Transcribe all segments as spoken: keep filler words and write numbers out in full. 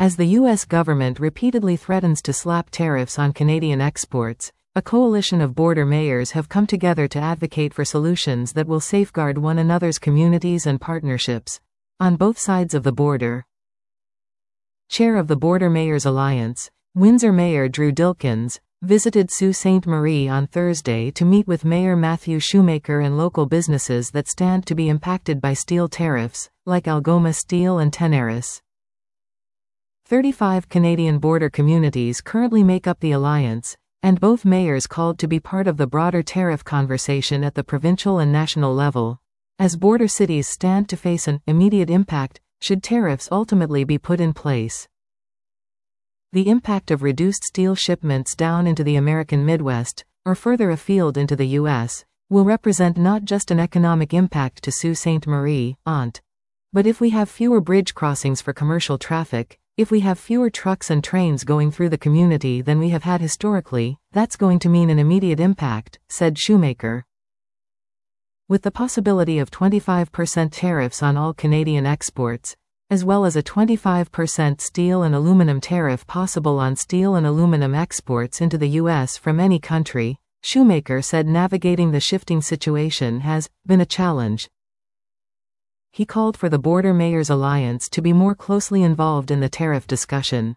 As the U S government repeatedly threatens to slap tariffs on Canadian exports, a coalition of border mayors have come together to advocate for solutions that will safeguard one another's communities and partnerships on both sides of the border. Chair of the Border Mayors Alliance, Windsor Mayor Drew Dilkens, visited Sault Ste. Marie on Thursday to meet with Mayor Matthew Shoemaker and local businesses that stand to be impacted by steel tariffs, like Algoma Steel and Tenaris. thirty-five Canadian border communities currently make up the alliance, and both mayors called to be part of the broader tariff conversation at the provincial and national level, as border cities stand to face an immediate impact should tariffs ultimately be put in place. The impact of reduced steel shipments down into the American Midwest, or further afield into the U S, will represent not just an economic impact to Sault Ste. Marie, Ont, but if we have fewer bridge crossings for commercial traffic, if we have fewer trucks and trains going through the community than we have had historically, that's going to mean an immediate impact, said Shoemaker. With the possibility of twenty-five percent tariffs on all Canadian exports, as well as a twenty-five percent steel and aluminum tariff possible on steel and aluminum exports into the U S from any country, Shoemaker said navigating the shifting situation has been a challenge. He called for the Border Mayors Alliance to be more closely involved in the tariff discussion.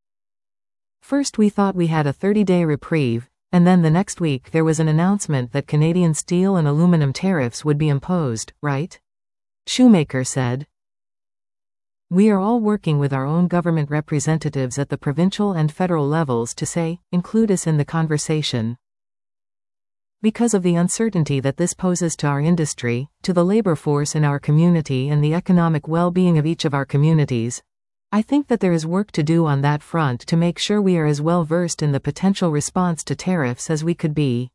First we thought we had a thirty-day reprieve, and then the next week there was an announcement that Canadian steel and aluminum tariffs would be imposed, right? Shoemaker said. We are all working with our own government representatives at the provincial and federal levels to say, include us in the conversation. Because of the uncertainty that this poses to our industry, to the labor force in our community and the economic well-being of each of our communities, I think that there is work to do on that front to make sure we are as well versed in the potential response to tariffs as we could be.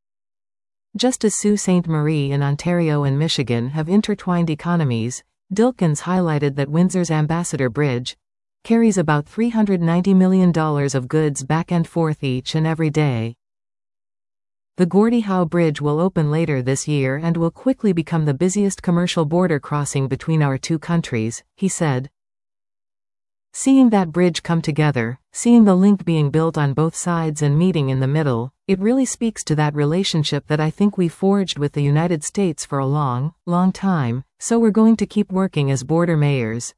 Just as Sault Ste. Marie and Ontario and Michigan have intertwined economies, Dilkens highlighted that Windsor's Ambassador Bridge carries about three hundred ninety million dollars of goods back and forth each and every day. The Gordie Howe Bridge will open later this year and will quickly become the busiest commercial border crossing between our two countries, he said. Seeing that bridge come together, seeing the link being built on both sides and meeting in the middle, it really speaks to that relationship that I think we forged with the United States for a long, long time, so we're going to keep working as border mayors.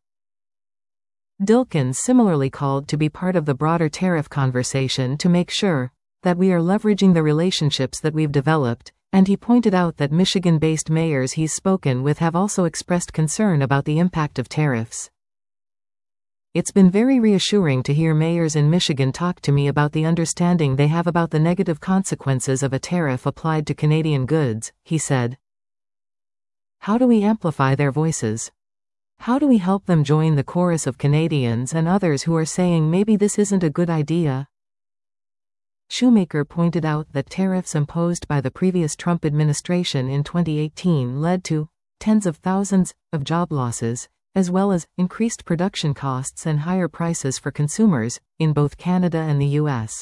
Dilkens similarly called to be part of the broader tariff conversation to make sure that we are leveraging the relationships that we've developed, and he pointed out that Michigan-based mayors he's spoken with have also expressed concern about the impact of tariffs. It's been very reassuring to hear mayors in Michigan talk to me about the understanding they have about the negative consequences of a tariff applied to Canadian goods, he said. How do we amplify their voices? How do we help them join the chorus of Canadians and others who are saying maybe this isn't a good idea? Shoemaker pointed out that tariffs imposed by the previous Trump administration in twenty eighteen led to tens of thousands of job losses, as well as increased production costs and higher prices for consumers, in both Canada and the U S.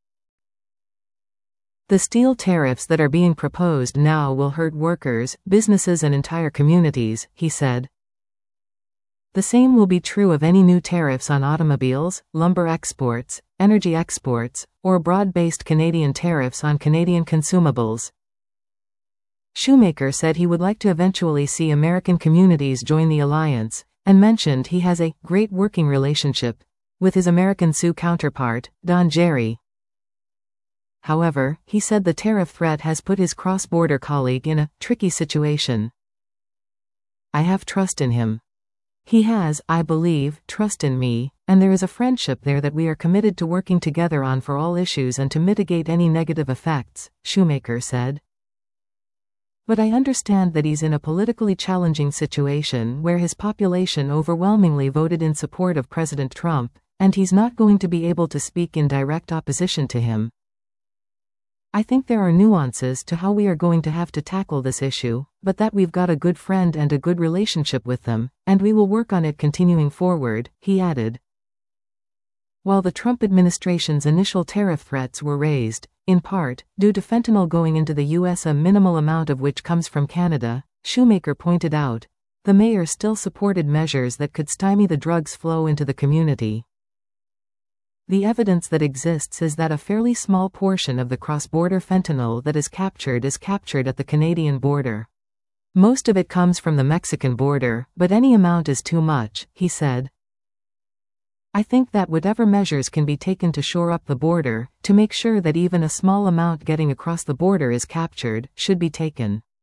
The steel tariffs that are being proposed now will hurt workers, businesses and entire communities, he said. The same will be true of any new tariffs on automobiles, lumber exports, energy exports, or broad-based Canadian tariffs on Canadian consumables. Shoemaker said he would like to eventually see American communities join the alliance, and mentioned he has a great working relationship with his American Sioux counterpart, Don Jerry. However, he said the tariff threat has put his cross-border colleague in a tricky situation. I have trust in him. He has, I believe, trust in me, and there is a friendship there that we are committed to working together on for all issues and to mitigate any negative effects, Shoemaker said. But I understand that he's in a politically challenging situation where his population overwhelmingly voted in support of President Trump, and he's not going to be able to speak in direct opposition to him. I think there are nuances to how we are going to have to tackle this issue, but that we've got a good friend and a good relationship with them, and we will work on it continuing forward, he added. While the Trump administration's initial tariff threats were raised, in part, due to fentanyl going into the U S, a minimal amount of which comes from Canada, Shoemaker pointed out, the mayor still supported measures that could stymie the drug's flow into the community. The evidence that exists is that a fairly small portion of the cross-border fentanyl that is captured is captured at the Canadian border. Most of it comes from the Mexican border, but any amount is too much, he said. I think that whatever measures can be taken to shore up the border, to make sure that even a small amount getting across the border is captured, should be taken.